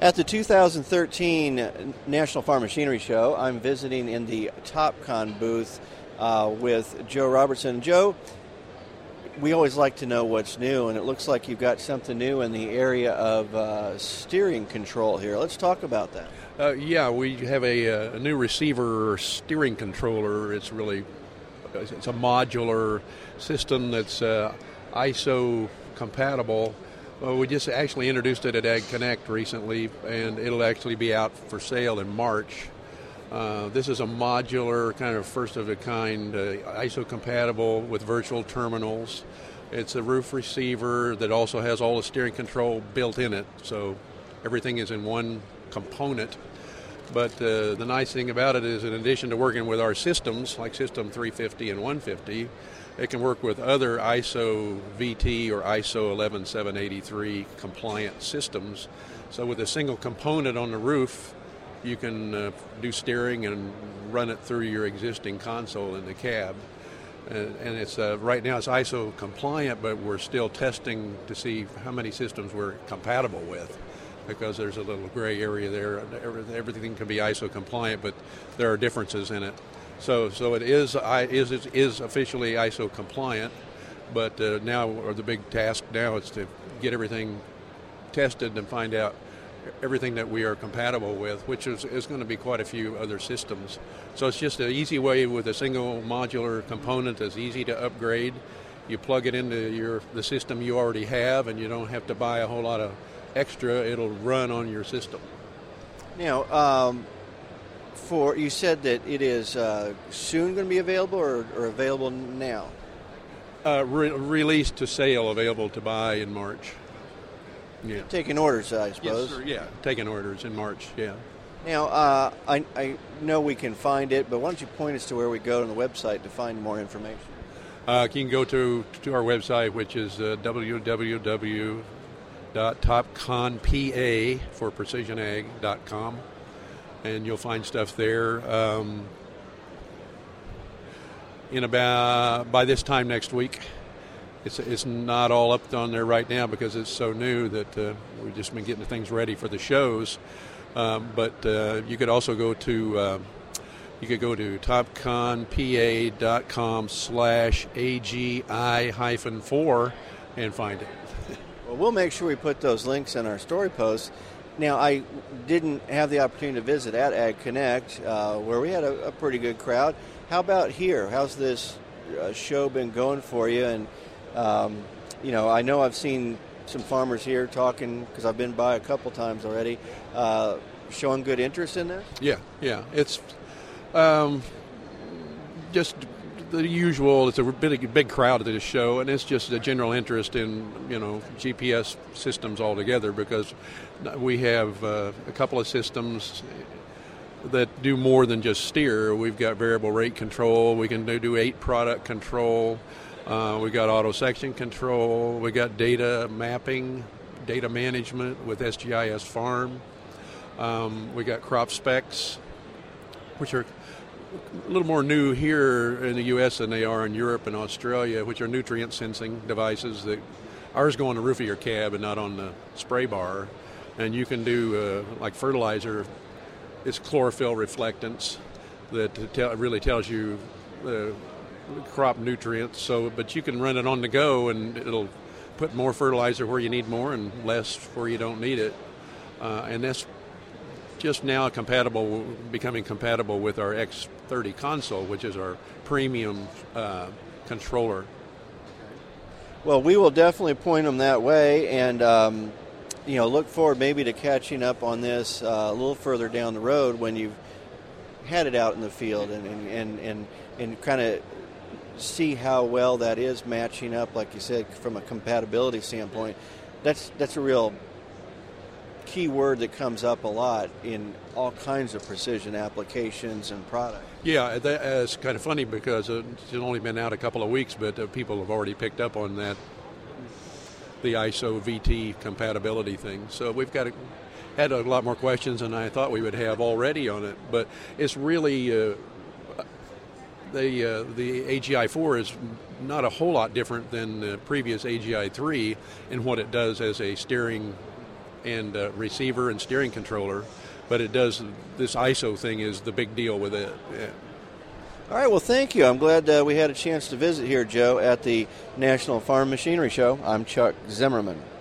At the 2013 National Farm Machinery Show, I'm visiting in the TopCon booth with Joe Robertson. Joe, we always like to know what's new, and it looks like you've got something new in the area of steering control here. Let's talk about that. We have a new receiver steering controller. It's a modular system that's ISO compatible. Well, we just actually introduced it at Ag Connect recently, and it'll actually be out for sale in March. This is a modular, kind of first-of-a-kind, ISO-compatible with virtual terminals. It's a roof receiver that also has all the steering control built in it, so everything is in one component. But the nice thing about it is, in addition to working with our systems, like System 350 and 150, it can work with other ISO VT or ISO 11783 compliant systems. So with a single component on the roof, you can do steering and run it through your existing console in the cab. And it's right now it's ISO compliant, but we're still testing to see how many systems we're compatible with, because there's a little gray area there. Everything can be ISO compliant, but there are differences in it. So it is officially ISO compliant, but now the big task now is to get everything tested and find out everything that we are compatible with, which is going to be quite a few other systems. So it's just an easy way with a single modular component that's easy to upgrade. You plug it into the system you already have, and you don't have to buy a whole lot of extra. It'll run on your system. Now, you said that it is soon going to be available or available now? Released to sale, available to buy in March. Yeah. Taking orders, I suppose. Yes, sir. Yeah, taking orders in March, yeah. Now, I know we can find it, but why don't you point us to where we go on the website to find more information? You can go to our website, which is www.topconpa for precisionag.com, and you'll find stuff there. By this time next week. It's not all up on there right now because it's so new that we've just been getting things ready for the shows. But you could also go to topconpa.com/AGI-4 and find it. Well, we'll make sure we put those links in our story posts. Now, I didn't have the opportunity to visit at Ag Connect, where we had a pretty good crowd. How about here? How's this show been going for you? And I know I've seen some farmers here talking, because I've been by a couple times already, showing good interest in this? Yeah. It's just the usual. It's a big crowd at this show, and it's just a general interest in, GPS systems altogether, because we have a couple of systems that do more than just steer. We've got variable rate control. We can do 8-product control. We got auto section control. We got data mapping, data management with SGIS Farm. We got crop specs, which are a little more new here in the U.S. than they are in Europe and Australia, which are nutrient sensing devices. Ours go on the roof of your cab and not on the spray bar. And you can do, like fertilizer, it's chlorophyll reflectance that really tells you crop nutrients. But you can run it on the go, and it'll put more fertilizer where you need more and less where you don't need it. And that's just now becoming compatible with our X30 console, which is our premium controller. Well, we will definitely point them that way, and look forward maybe to catching up on this a little further down the road when you've had it out in the field and kind of see how well that is matching up, like you said, from a compatibility standpoint. That's a real key word that comes up a lot in all kinds of precision applications and products. Yeah, it's kind of funny because it's only been out a couple of weeks, but people have already picked up on that, the ISO VT compatibility thing. So we've had a lot more questions than I thought we would have already on it, but it's really the AGI-4 is not a whole lot different than the previous AGI-3 in what it does as a steering and receiver and steering controller, but it does, this ISO thing is the big deal with it. Yeah. All right, well, thank you. I'm glad we had a chance to visit here, Joe, at the National Farm Machinery Show. I'm Chuck Zimmerman.